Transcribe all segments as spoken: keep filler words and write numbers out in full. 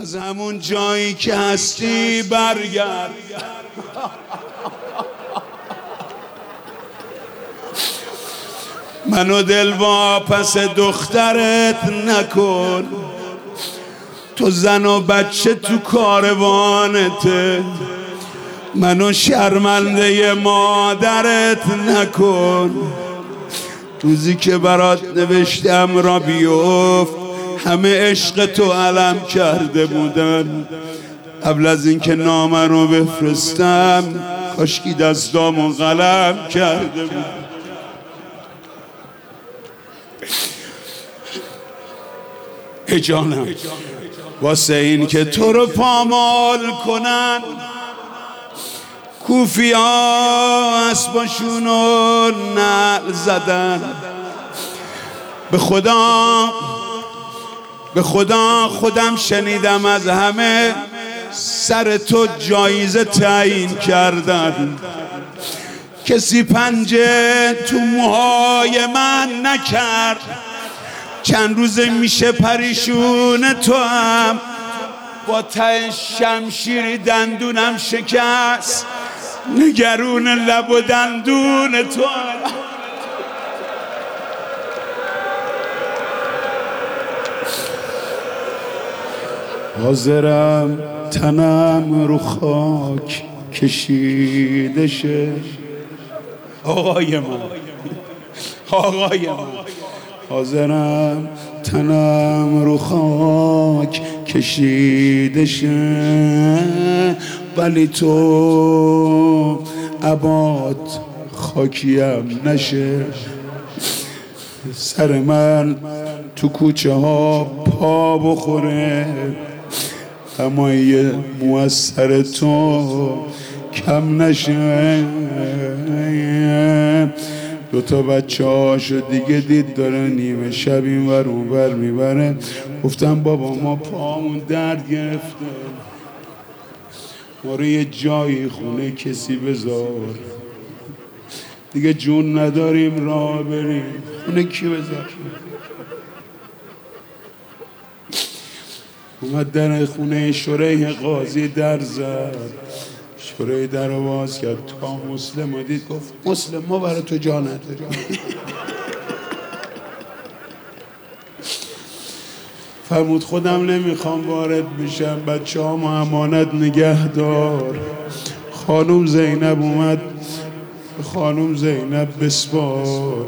از همون جایی که هستی برگرد. منو دل واپس دخترت نکن، تو زن و بچه تو کاروانته. منو شرمنده مادرت نکن، روزی که برات نوشتم را بیفت همه عشق تو علم کرده بودن. قبل از اینکه نامه رو بفرستم کاشکی دستامو قلم کرده بود. ای جانم واسه این که تو رو پامال کنن کوفیا اسباشون رو نعل زدن. به خدا به خدا خودم شنیدم از همه سر تو جایزه تعیین کردن. کسی پنجه تو موهای من نکرد. چند روزه میشه پریشون تو هم با ته شمشیری دندونم شکست. نگرون لب و دندون تو هم. حاضرم تنم رو خاک کشیده شه. آقای من آقای من حاضرم تنم رو خاک کشیده شه، ولی تو عباد خاکیم نشه. سر من تو کوچه ها پا بخوره، اما یه موثر تو کم نشه. دو تا بچه هاشو دیگه دید داره نیمه شب این ور اون ور میبره. گفتم بابا ما پامون درد گرفته، ما رو یه جایی خونه کسی بذار، دیگه جون نداریم راه بریم. خونه کی بذار؟ اومد در خونه شریح قاضی در زد. شریح در رو باز کرد، تا مسلم رو دید گفت مسلم ما برای تو جا نداریم. فرمود خودم نمیخوام وارد بشم، بچه ها ما امانت نگه دار. خانوم زینب اومد، خانوم زینب بسپار.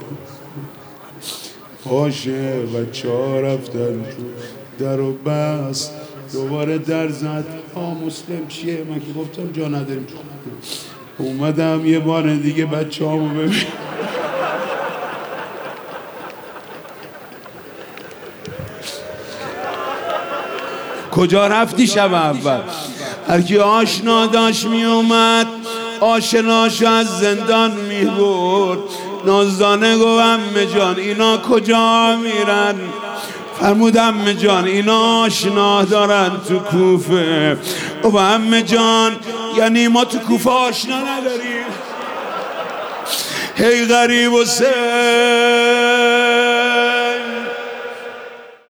باشه بچه ها رفتن تو در و بست. دوباره در زد، آه مسلم چیه؟ من که گفتم جا نداریم. اومدم یه بار دیگه بچه هامو ببین. کجا رفتی شب اول؟ هرکی آشنا داشت می اومد آشناشو از زندان می برد. نازدانه گو عمه جان اینا کجا میرن؟ فرمود عمه جان اینا آشنا دارن تو کوفه. او عمه جان یعنی ما تو کوفه آشنا نداریم؟ هی غریب و سه